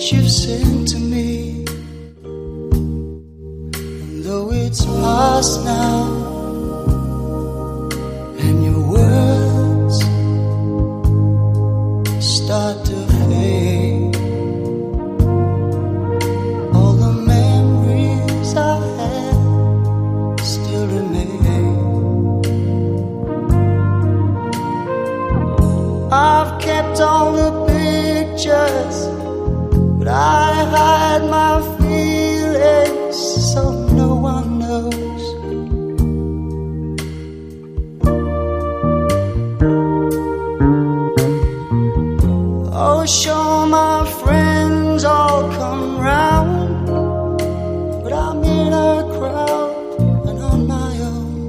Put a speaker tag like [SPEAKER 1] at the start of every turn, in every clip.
[SPEAKER 1] you've sent to me. And though it's past now, and your words start to fade, all the memories I had still remain. I've kept all the pictures, but I hide my feelings so no one knows. Oh, sure, my friends all come round, but I'm in a crowd and on my own.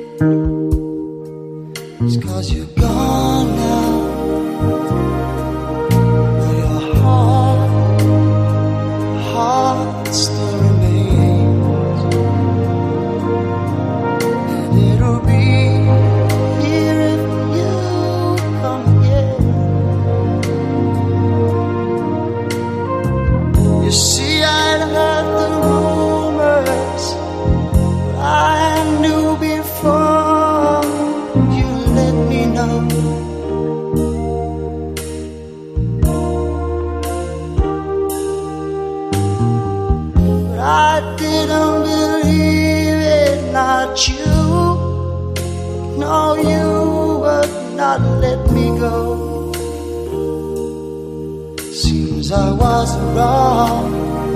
[SPEAKER 1] It's 'cause you're gone now. Still remains, and it'll be here if you come again. You see, I'd heard the rumors, but I knew before you let me know. I didn't believe it, not you. No, you would not let me go. Seems I was wrong.